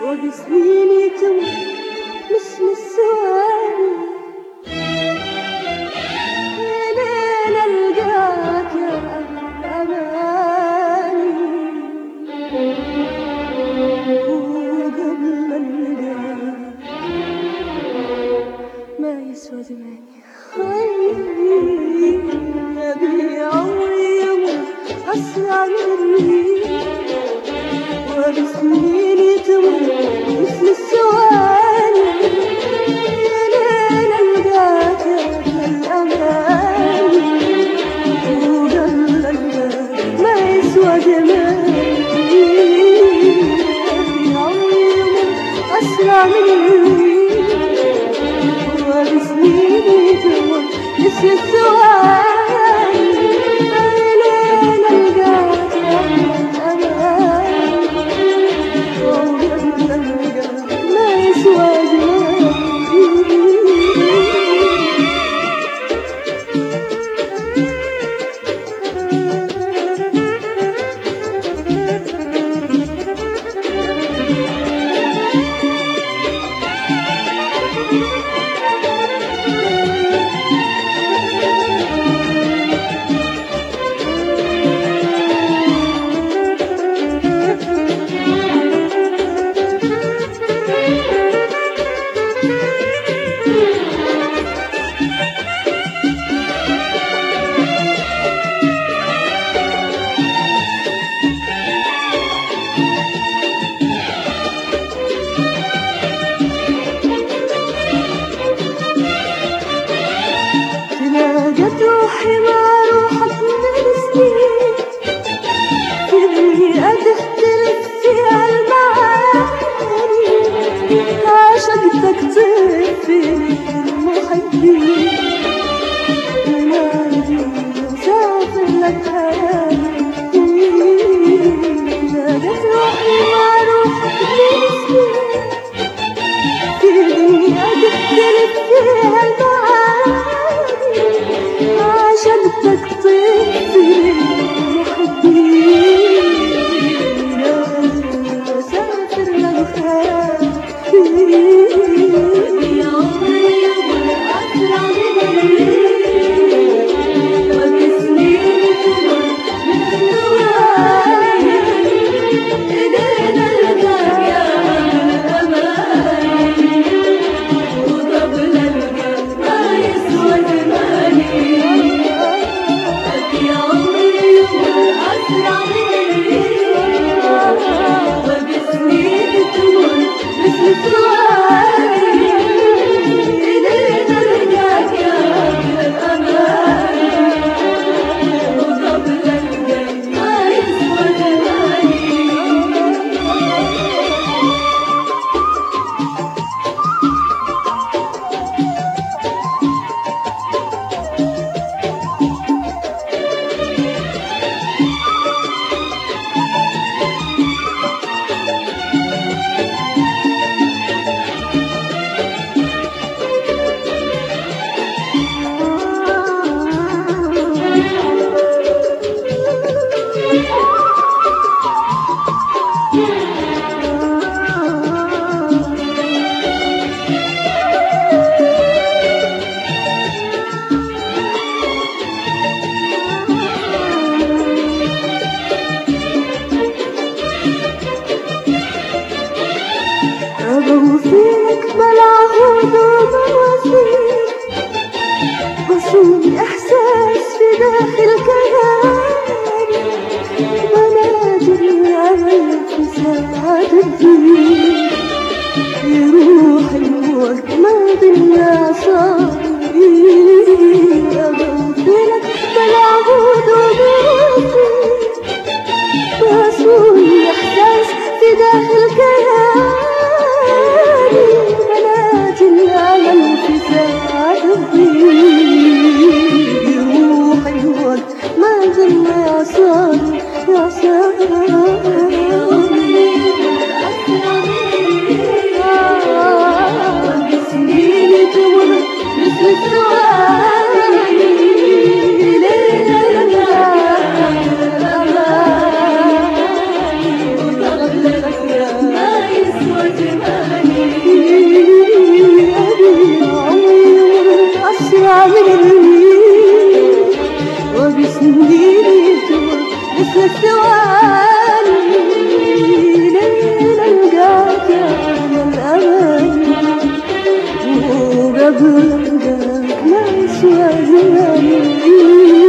وبسنيني تمر مثل الثواني. يا ليل ألقاك يا أماني، وقبل ما ألقاك ما يسوى زماني. أبي عمري يمر أسرع مني، وبسنيني تمر مثل الثواني. يا ليل ألقاك يا الأماني، وقبل ألقاك ما يسوى زماني. أبي عمري يمر أسرع مني، وبسنيني تمر مثل الثواني. يا ليل ألقاك يا الأماني، وقبل ألقاك ما يسوى زماني. تلاقت روحي مع روحك من سنين، كبري أتختلف فيها المعاني. عاشقتك طير في المحبين، نادي وسافر لك حياتي. تلاقت روحي مع روحك من سنين، كبري أتختلف فيها المعاني. عاشقتك طير في المحبين، وسافر للخيال. يا عمري يمر أسرع مني، وبسنيني تمر مثل الثواني. إلينا ألقاك يا أماني، وقبل ألقاك ما يسوى زماني. يا عمري يمر أسرع مني، وبسنيني تمر مثل الثواني. إلينا ألقاك يا الأماني، وقبل ألقاك ما يسوى زماني. أبوسيلك بلا عهود ومواثيق، وصول إحساس في داخل كياني. مناجم الأمل في ساعة الدين، يروح الوقت ما دنيا صاري. أبوسيلك بلا عهود ومواثيق، وصول إحساس في داخل كياني. بنات الأمل في ساعة الضيق، يروح الوقت ما زلنا يا صار يا صار. وبسنيني تمر مثل ما يسوى زماني